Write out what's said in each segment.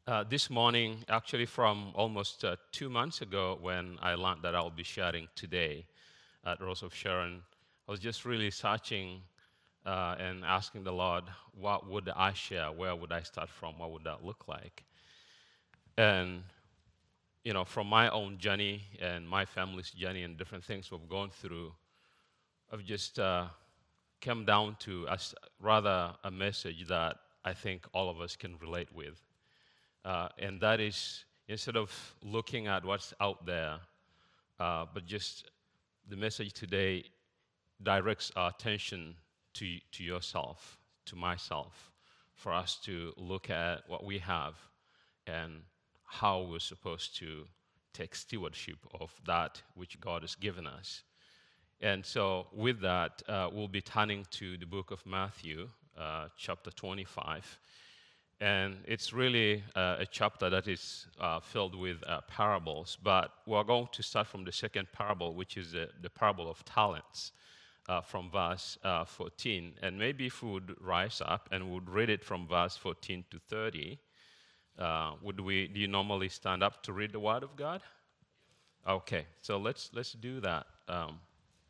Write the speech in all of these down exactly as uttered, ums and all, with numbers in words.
Uh, this morning, actually, from almost uh, two months ago, when I learned that I'll be sharing today at Rose of Sharon, I was just really searching uh, and asking the Lord, what would I share? Where would I start from? What would that look like? And, you know, from my own journey and my family's journey and different things we've gone through, I've just uh, come down to a s rather a message that I think all of us can relate with. Uh, and that is instead of looking at what's out there, uh, but just the message today directs our attention to, to yourself, to myself, for us to look at what we have and how we're supposed to take stewardship of that which God has given us. And so, with that, uh, we'll be turning to the book of Matthew, uh, chapter twenty-five. And it's really uh, a chapter that is uh, filled with uh, parables. But we're going to start from the second parable, which is uh, the parable of talents, uh, from verse uh, fourteen. And maybe if we would rise up and would read it from verse fourteen to thirty, uh, would we? Do you normally stand up to read the Word of God? Okay, so let's let's do that. Um,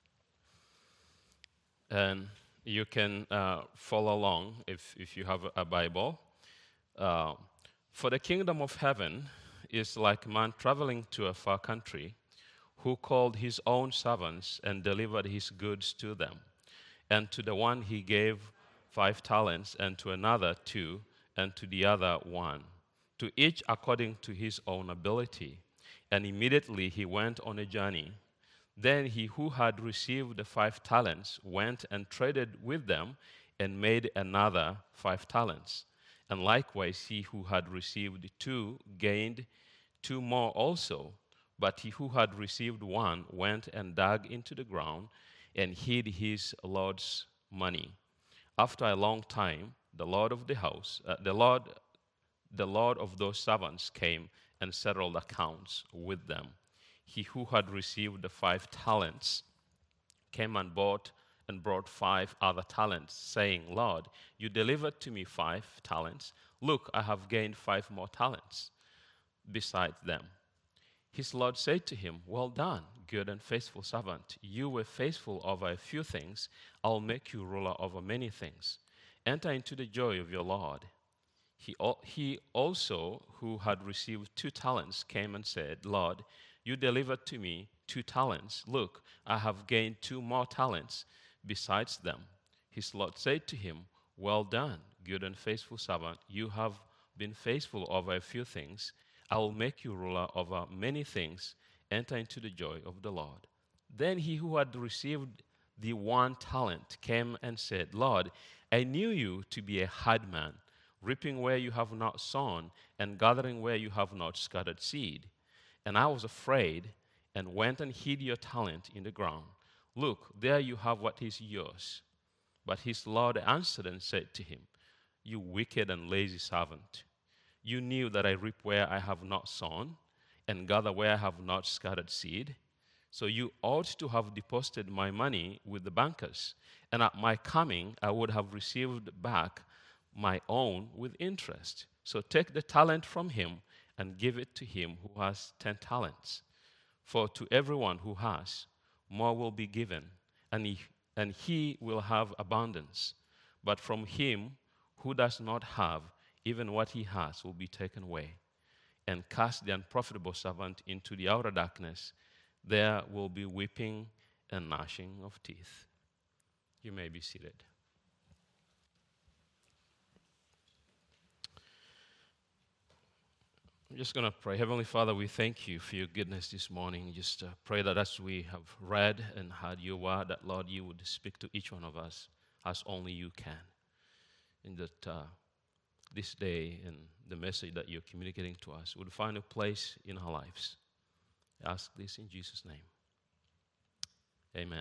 and you can uh, follow along if if you have a Bible. Uh, for the kingdom of heaven is like a man traveling to a far country, who called his own servants and delivered his goods to them. And to the one he gave five talents, and to another two, and to the other one, to each according to his own ability. And immediately he went on a journey. Then he who had received the five talents went and traded with them and made another five talents. And likewise, he who had received two gained two more also. But he who had received one went and dug into the ground and hid his Lord's money. After a long time, the Lord of the house, uh, the Lord, the Lord of those servants came and settled accounts with them. He who had received the five talents came and bought and brought five other talents, saying, Lord, you delivered to me five talents. Look, I have gained five more talents besides them. His Lord said to him, Well done, good and faithful servant. You were faithful over a few things. I'll make you ruler over many things. Enter into the joy of your Lord. He, he also, who had received two talents, came and said, Lord, you delivered to me two talents. Look, I have gained two more talents besides them. His Lord said to him, Well done, good and faithful servant. You have been faithful over a few things. I will make you ruler over many things. Enter into the joy of the Lord. Then he who had received the one talent came and said, Lord, I knew you to be a hard man, reaping where you have not sown and gathering where you have not scattered seed. And I was afraid and went and hid your talent in the ground. Look, there you have what is yours. But his Lord answered and said to him, You wicked and lazy servant, you knew that I reap where I have not sown and gather where I have not scattered seed. So you ought to have deposited my money with the bankers, and at my coming I would have received back my own with interest. So take the talent from him and give it to him who has ten talents. For to everyone who has, more will be given, and he, and he will have abundance. But from him who does not have, even what he has will be taken away. And cast the unprofitable servant into the outer darkness. There will be weeping and gnashing of teeth. You may be seated. I'm just going to pray. Heavenly Father, we thank you for your goodness this morning. Just uh, pray that as we have read and heard your word, that, Lord, you would speak to each one of us as only you can. And that uh, this day and the message that you're communicating to us would find a place in our lives. I ask this in Jesus' name. Amen.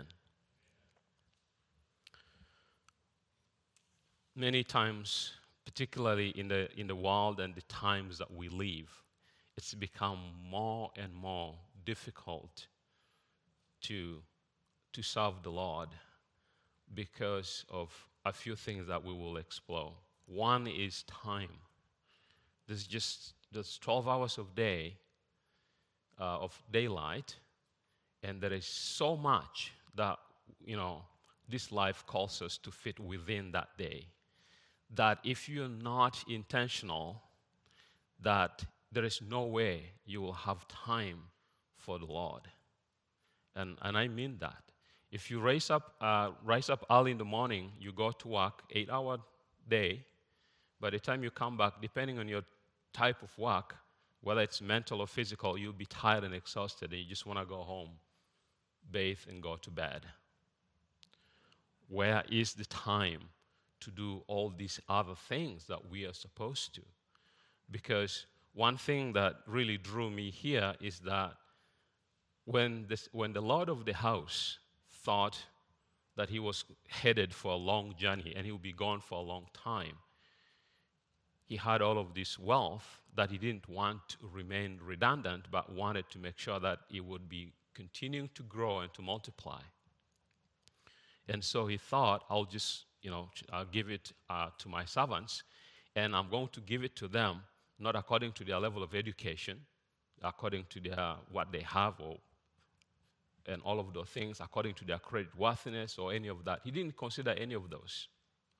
Many times, particularly in the in the world and the times that we live, it's become more and more difficult to to serve the Lord because of a few things that we will explore. One is time. There's just There's twelve hours of day, uh, of daylight, and there is so much that, you know, this life calls us to fit within that day, that if you're not intentional, that there is no way you will have time for the Lord. And, and I mean that. If you rise up, uh, rise up early in the morning, you go to work, eight-hour day, by the time you come back, depending on your type of work, whether it's mental or physical, you'll be tired and exhausted, and you just want to go home, bathe, and go to bed. Where is the time to do all these other things that we are supposed to? Because one thing that really drew me here is that when, this, when the Lord of the house thought that he was headed for a long journey and he would be gone for a long time, he had all of this wealth that he didn't want to remain redundant, but wanted to make sure that it would be continuing to grow and to multiply. And so he thought, I'll just, you know, I'll give it uh, to my servants, and I'm going to give it to them, not according to their level of education, according to their, what they have, or, and all of those things, according to their credit worthiness or any of that. He didn't consider any of those.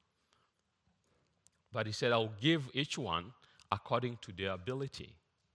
But he said, I'll give each one according to their ability.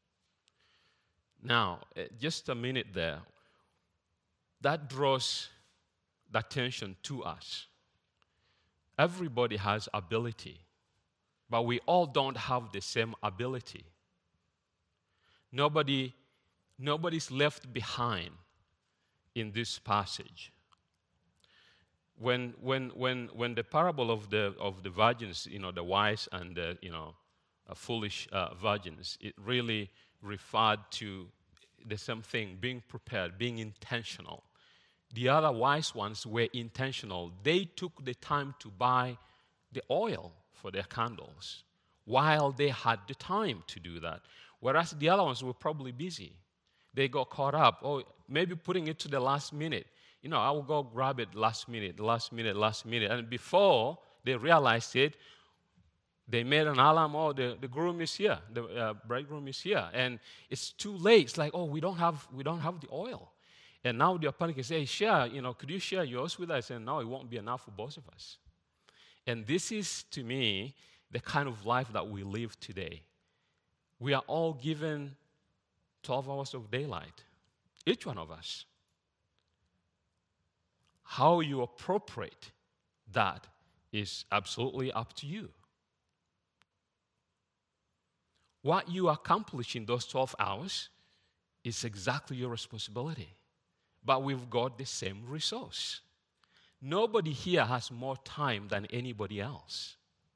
Now, just a minute there. That draws the attention to us. Everybody has ability, but we all don't have the same ability. Nobody, nobody's left behind in this passage. When, when, when, when the parable of the, of the virgins, you know, the wise and the, you know, uh, foolish uh, virgins, it really referred to the same thing, being prepared, being intentional. The other wise ones were intentional. They took the time to buy the oil for their candles while they had the time to do that. Whereas the other ones were probably busy. They got caught up, or maybe putting it to the last minute. You know, I will go grab it last minute, last minute, last minute. And before they realized it, they made an alarm, oh, the, the groom is here, the uh, bridegroom is here. And it's too late. It's like, oh, we don't have, we don't have the oil. And now they're panicking, say, share, you know, could you share yours with us? And no, it won't be enough for both of us. And this is, to me, the kind of life that we live today. We are all given twelve hours of daylight, each one of us. How you appropriate that is absolutely up to you. What you accomplish in those twelve hours is exactly your responsibility. But we've got the same resource. Nobody here has more time than anybody else.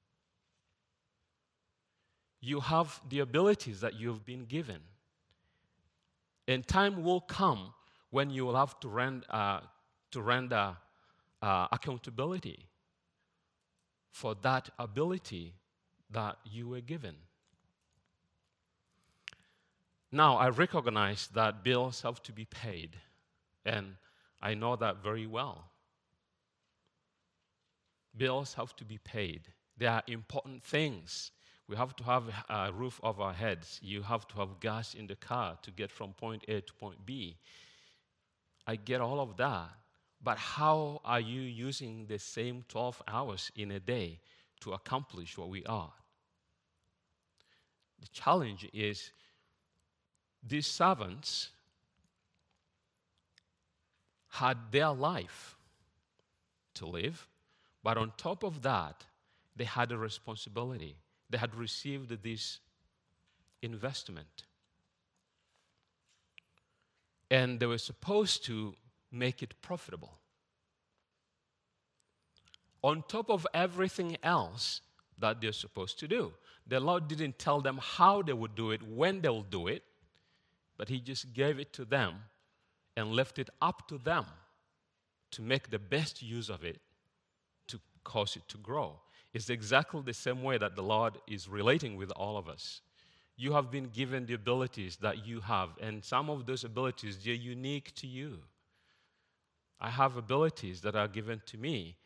You have the abilities that you've been given. And time will come when you will have to render, uh, to render uh, accountability for that ability that you were given. Now, I recognize that bills have to be paid. And I know that very well. Bills have to be paid. They are important things. We have to have a roof over our heads. You have to have gas in the car to get from point A to point B. I get all of that. But how are you using the same twelve hours in a day to accomplish what we are? The challenge is these servants had their life to live, but on top of that, they had a responsibility. They had received this investment. And they were supposed to make it profitable. On top of everything else that they're supposed to do. The Lord didn't tell them how they would do it, when they will do it, but He just gave it to them and left it up to them to make the best use of it to cause it to grow. It's exactly the same way that the Lord is relating with all of us. You have been given the abilities that you have, and some of those abilities, they're unique to you. I have abilities that are given to me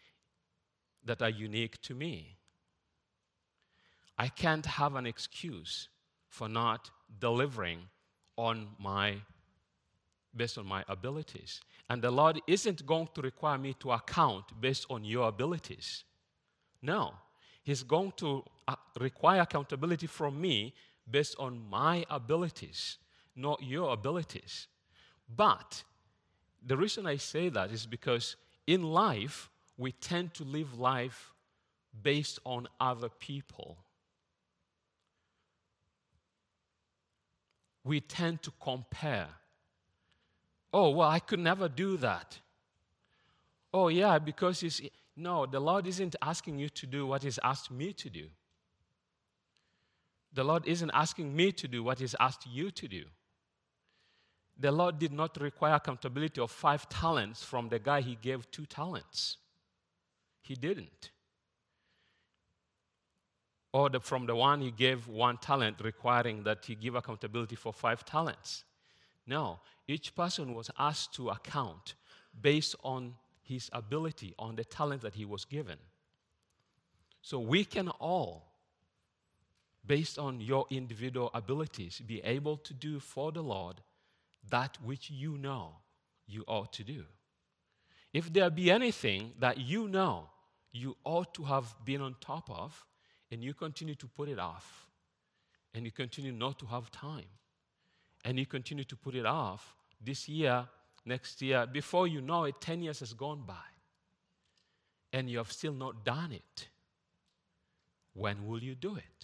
that are unique to me. I can't have an excuse for not delivering on my based on my abilities. And the Lord isn't going to require me to account based on your abilities. No. He's going to uh, require accountability from me based on my abilities, not your abilities. But the reason I say that is because in life, we tend to live life based on other people. We tend to compare. Oh, well, I could never do that. Oh, yeah, because it's... No, the Lord isn't asking you to do what He's asked me to do. The Lord isn't asking me to do what He's asked you to do. The Lord did not require accountability of five talents from the guy He gave two talents. He didn't. Or the, from the one He gave one talent, requiring that he give accountability for five talents. No, each person was asked to account based on his ability, on the talent that he was given. So we can all, based on your individual abilities, be able to do for the Lord that which you know you ought to do. If there be anything that you know you ought to have been on top of, and you continue to put it off, and you continue not to have time, and you continue to put it off, this year, next year, before you know it, ten years has gone by, and you have still not done it. When will you do it?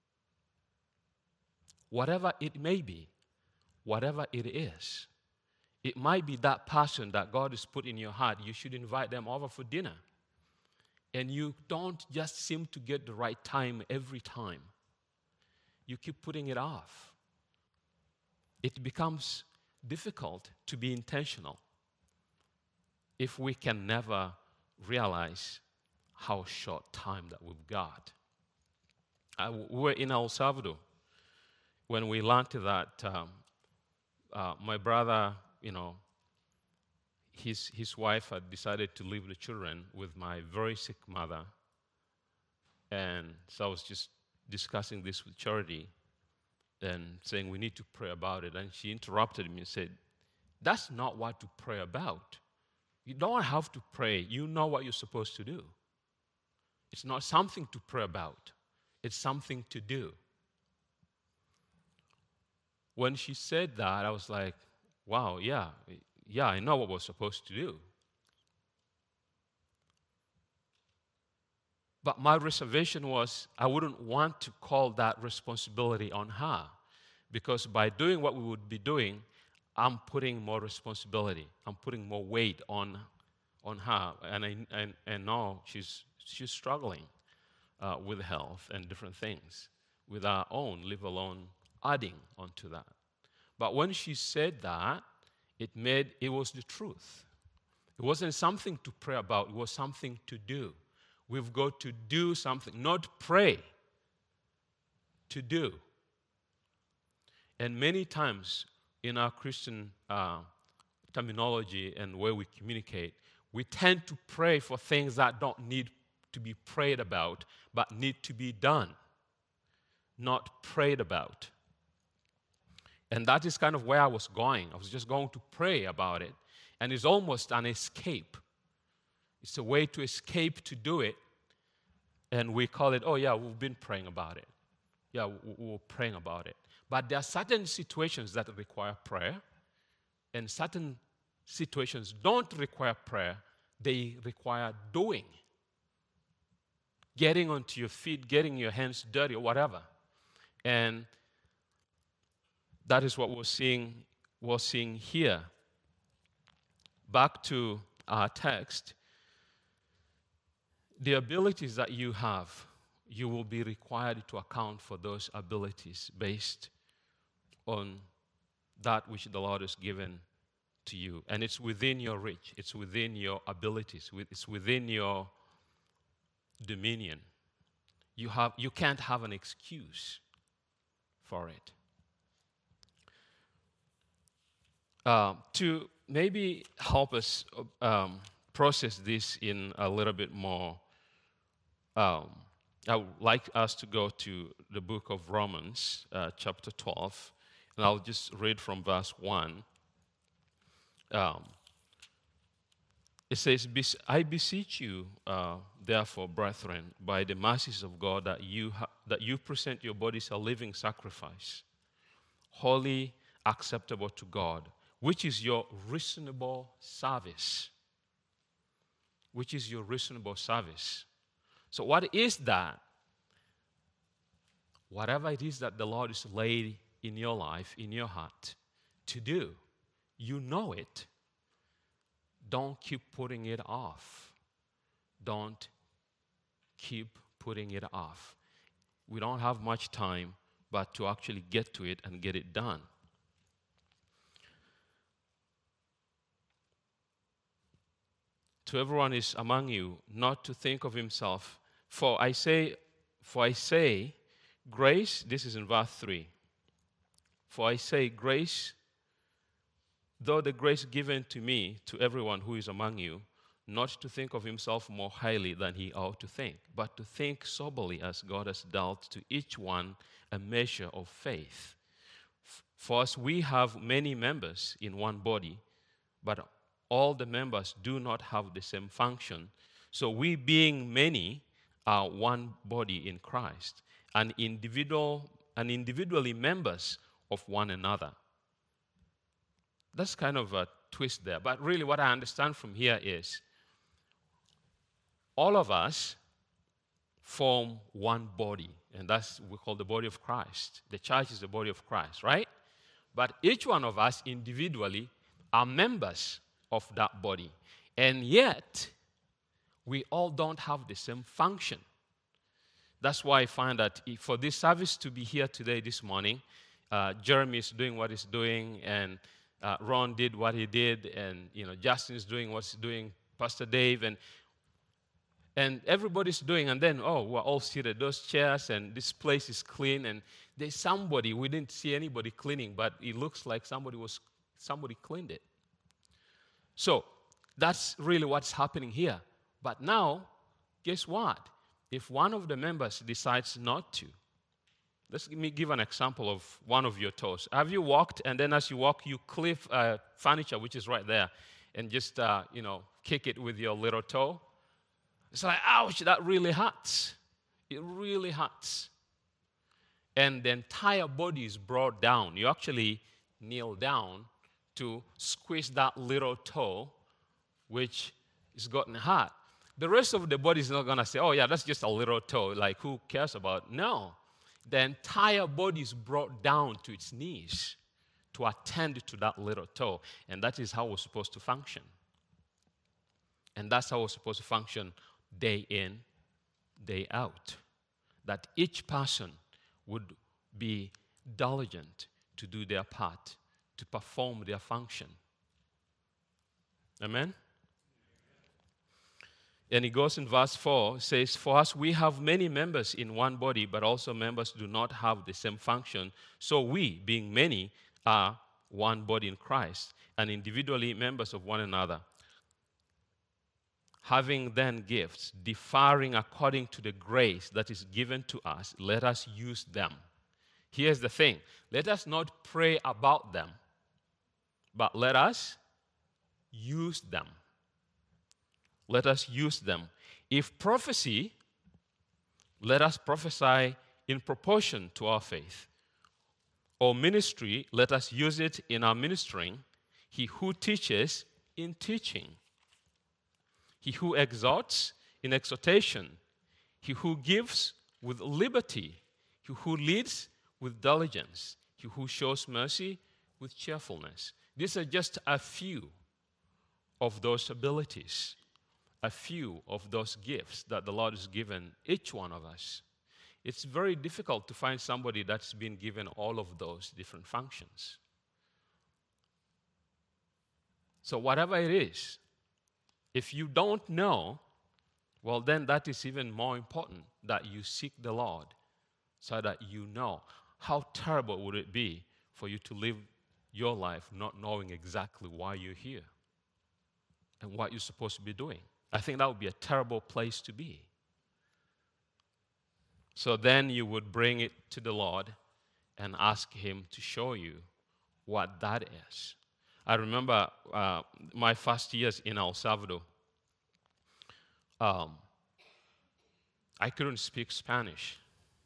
Whatever it may be, whatever it is, it might be that person that God has put in your heart. You should invite them over for dinner. And you don't just seem to get the right time every time. You keep putting it off. It becomes difficult to be intentional if we can never realize how short time that we've got. I, we were in El Salvador when we learned that um, uh, my brother, you know, his, his wife had decided to leave the children with my very sick mother. And so I was just discussing this with Charity and saying we need to pray about it. And she interrupted me and said, that's not what to pray about. You don't have to pray. You know what you're supposed to do. It's not something to pray about. It's something to do. When she said that, I was like, wow, yeah, yeah, I know what we're supposed to do. But my reservation was I wouldn't want to call that responsibility on her, because by doing what we would be doing, I'm putting more responsibility. I'm putting more weight on, on her. And I and, and know she's, she's struggling uh, with health and different things with our own, leave alone adding onto that. But when she said that, it made, it was the truth. It wasn't something to pray about. It was something to do. We've got to do something, not pray, to do. And many times in our Christian uh, terminology and where we communicate, we tend to pray for things that don't need to be prayed about, but need to be done, not prayed about. And that is kind of where I was going. I was just going to pray about it. And it's almost an escape. It's a way to escape to do it. And we call it, oh yeah, we've been praying about it. Yeah, we're praying about it. But there are certain situations that require prayer, and certain situations don't require prayer. They require doing. Getting onto your feet, getting your hands dirty, or whatever. And that is what we're seeing, we're seeing here. Back to our text. The abilities that you have, you will be required to account for those abilities based on that which the Lord has given to you. And it's within your reach. It's within your abilities. It's within your dominion. You have, you can't have an excuse for it. Uh, to maybe help us um, process this in a little bit more um, I would like us to go to the book of Romans, uh, chapter twelve, and I'll just read from verse one. Um, it says, "Bes- I beseech you, uh, therefore, brethren, by the mercies of God, that you, ha- that you present your bodies a living sacrifice, holy, acceptable to God, which is your reasonable service." Which is your reasonable service. So what is that? Whatever it is that the Lord is laid in your life, in your heart, to do, you know it. Don't keep putting it off. Don't keep putting it off. We don't have much time, but to actually get to it and get it done. To everyone is among you, not to think of himself. For I say, for I say, grace, this is in verse three. For I say, grace, though the grace given to me, to everyone who is among you, not to think of himself more highly than he ought to think, but to think soberly as God has dealt to each one a measure of faith. For as we have many members in one body, but all the members do not have the same function, so we, being many, are one body in Christ, and individual and individually members of one another. That's kind of a twist there, but really what I understand from here is all of us form one body, and that's what we call the body of Christ. The church is the body of Christ, right? But each one of us individually are members of that body. And yet, we all don't have the same function. That's why I find that for this service to be here today, this morning, uh, Jeremy is doing what he's doing, and uh, Ron did what he did, and you know Justin is doing what he's doing, Pastor Dave, and and everybody's doing, and then, oh, we're all seated, those chairs, and this place is clean, and there's somebody, we didn't see anybody cleaning, but it looks like somebody was somebody cleaned it. So that's really what's happening here. But now, guess what? If one of the members decides not to, let's give me give an example of one of your toes. Have you walked, and then as you walk, you clip uh, furniture, which is right there, and just, uh, you know, kick it with your little toe? It's like, ouch, that really hurts. It really hurts. And the entire body is brought down. You actually kneel down to squeeze that little toe, which is gotten hurt. The rest of the body is not going to say, oh, yeah, that's just a little toe. Like, who cares about it? No. The entire body is brought down to its knees to attend to that little toe. And that is how we're supposed to function. And that's how we're supposed to function day in, day out. That each person would be diligent to do their part, to perform their function. Amen? And it goes in verse four, says, for us we have many members in one body, but also members do not have the same function. So we, being many, are one body in Christ, and individually members of one another. Having then gifts, differing according to the grace that is given to us, let us use them. Here's the thing. Let us not pray about them, but let us use them. Let us use them. If prophecy, let us prophesy in proportion to our faith. Or ministry, let us use it in our ministering. He who teaches, in teaching. He who exhorts, in exhortation. He who gives, with liberty. He who leads, with diligence. He who shows mercy, with cheerfulness. These are just a few of those abilities, a few of those gifts that the Lord has given each one of us. It's very difficult to find somebody that's been given all of those different functions. So whatever it is, if you don't know, well, then that is even more important, that you seek the Lord so that you know. How terrible would it be for you to live your life not knowing exactly why you're here and what you're supposed to be doing? I think that would be a terrible place to be. So then you would bring it to the Lord and ask Him to show you what that is. I remember uh, my first years in El Salvador. Um, I couldn't speak Spanish.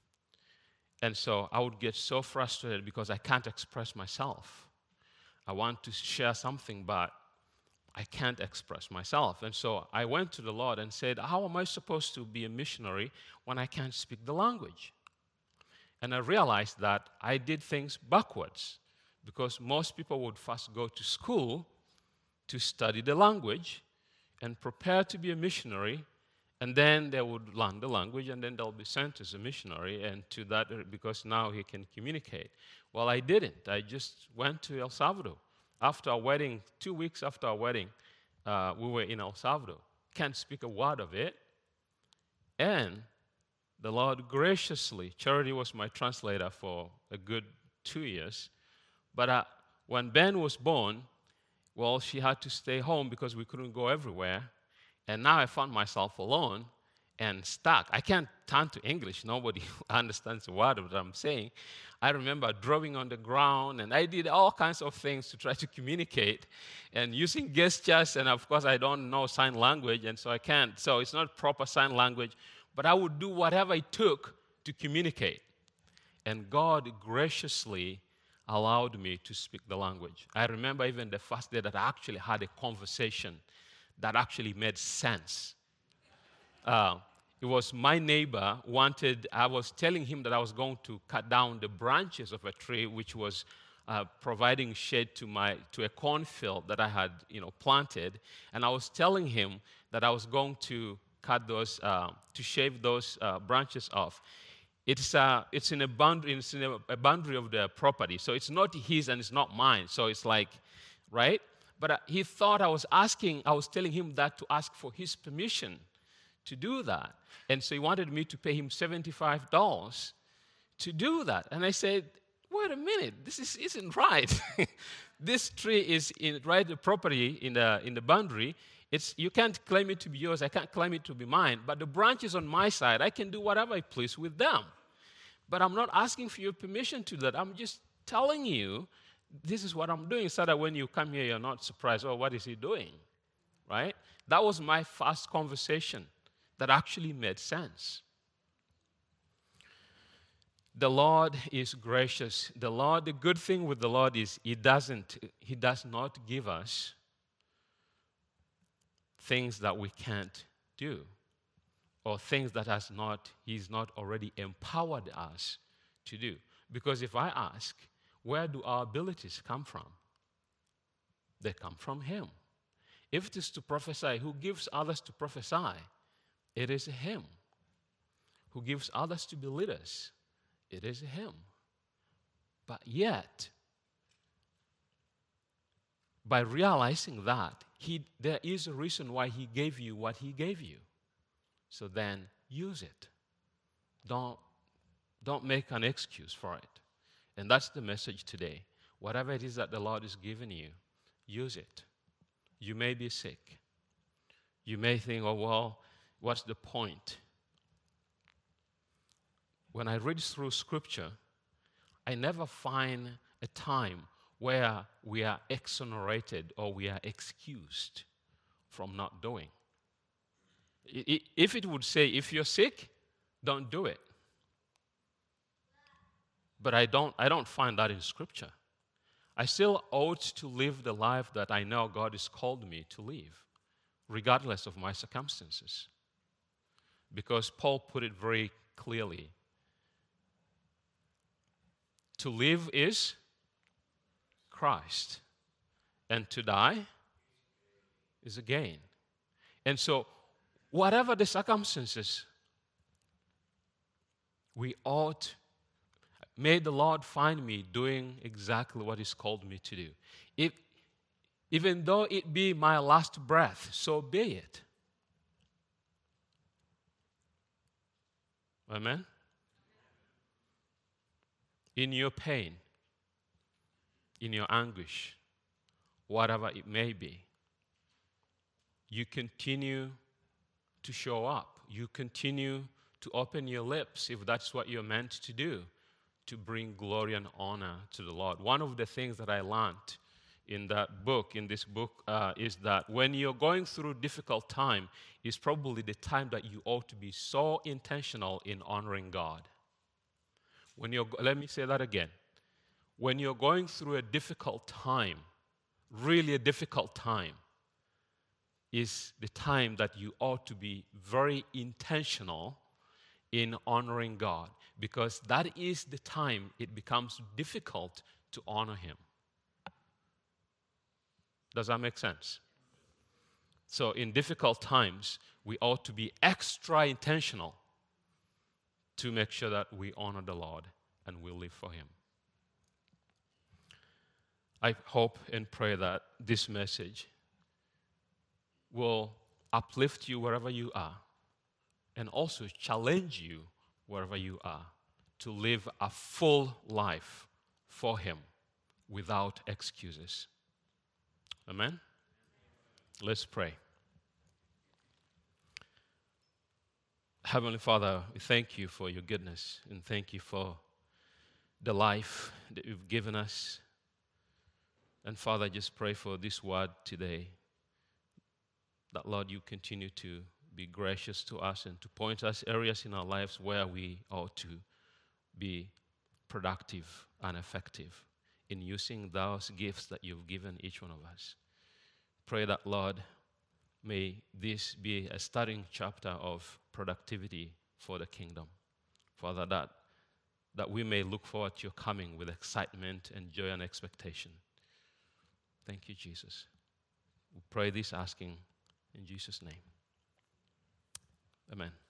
And so I would get so frustrated because I can't express myself. I want to share something, but I can't express myself. And so I went to the Lord and said, how am I supposed to be a missionary when I can't speak the language? And I realized that I did things backwards, because most people would first go to school to study the language and prepare to be a missionary, and then they would learn the language, and then they'll be sent as a missionary, and to that, because now he can communicate. Well, I didn't. I just went to El Salvador. After our wedding, two weeks after our wedding, uh, we were in El Salvador. Can't speak a word of it. And the Lord graciously, Charity was my translator for a good two years. But uh, when Ben was born, well, she had to stay home because we couldn't go everywhere. And now I found myself alone and stuck. I can't turn to English. Nobody understands a word of what I'm saying. I remember drawing on the ground, and I did all kinds of things to try to communicate and using gestures. And of course, I don't know sign language, and so I can't. So it's not proper sign language, but I would do whatever it took to communicate. And God graciously allowed me to speak the language. I remember even the first day that I actually had a conversation that actually made sense. Uh, it was my neighbor wanted, I was telling him that I was going to cut down the branches of a tree which was uh, providing shade to my to a cornfield that I had, you know, planted, and I was telling him that I was going to cut those, uh, to shave those uh, branches off. It's uh, it's in a boundary, it's in a, a boundary of the property, so it's not his and it's not mine. So it's like, right? But uh, he thought I was asking, I was telling him that to ask for his permission to do that. And so he wanted me to pay him seventy-five dollars to do that. And I said, wait a minute, this is, isn't right. This tree is in right the property in the in the boundary. It's, you can't claim it to be yours, I can't claim it to be mine. But the branches on my side, I can do whatever I please with them. But I'm not asking for your permission to do that. I'm just telling you this is what I'm doing, so that when you come here, you're not surprised, oh, what is he doing, right? That was my first conversation that actually made sense. The Lord is gracious. The Lord, the good thing with the Lord is he doesn't, he does not give us things that we can't do, or things that has not, he's not already empowered us to do. Because if I ask, where do our abilities come from? They come from him. If it is to prophesy, who gives others to prophesy? It is him. Who gives others to be leaders? It is him. But yet, by realizing that, he, there is a reason why he gave you what he gave you. So then, use it. Don't, don't make an excuse for it. And that's the message today. Whatever it is that the Lord has given you, use it. You may be sick. You may think, oh, well, what's the point? When I read through Scripture, I never find a time where we are exonerated or we are excused from not doing. If it would say, if you're sick, don't do it. But I don't, I don't find that in Scripture. I still ought to live the life that I know God has called me to live, regardless of my circumstances. Because Paul put it very clearly. To live is Christ, and to die is a gain. And so, whatever the circumstances, we ought, may the Lord find me doing exactly what He's called me to do. If, even though it be my last breath, so be it. Amen? In your pain, in your anguish, whatever it may be, you continue to show up. You continue to open your lips if that's what you're meant to do, to bring glory and honor to the Lord. One of the things that I learned in that book, in this book, uh, is that when you're going through difficult time, is probably the time that you ought to be so intentional in honoring God. When you're, let me say that again. When you're going through a difficult time, really a difficult time, is the time that you ought to be very intentional in honoring God, because that is the time it becomes difficult to honor Him. Does that make sense? So in difficult times, we ought to be extra intentional to make sure that we honor the Lord and we live for Him. I hope and pray that this message will uplift you wherever you are, and also challenge you wherever you are to live a full life for Him without excuses. Amen? Let's pray. Heavenly Father, we thank you for your goodness, and thank you for the life that you've given us. And Father, I just pray for this word today, that Lord, you continue to be gracious to us and to point us areas in our lives where we ought to be productive and effective in using those gifts that you've given each one of us. Pray that, Lord, may this be a starting chapter of productivity for the kingdom. Father, that, that we may look forward to your coming with excitement and joy and expectation. Thank you, Jesus. We pray this asking in Jesus' name. Amen.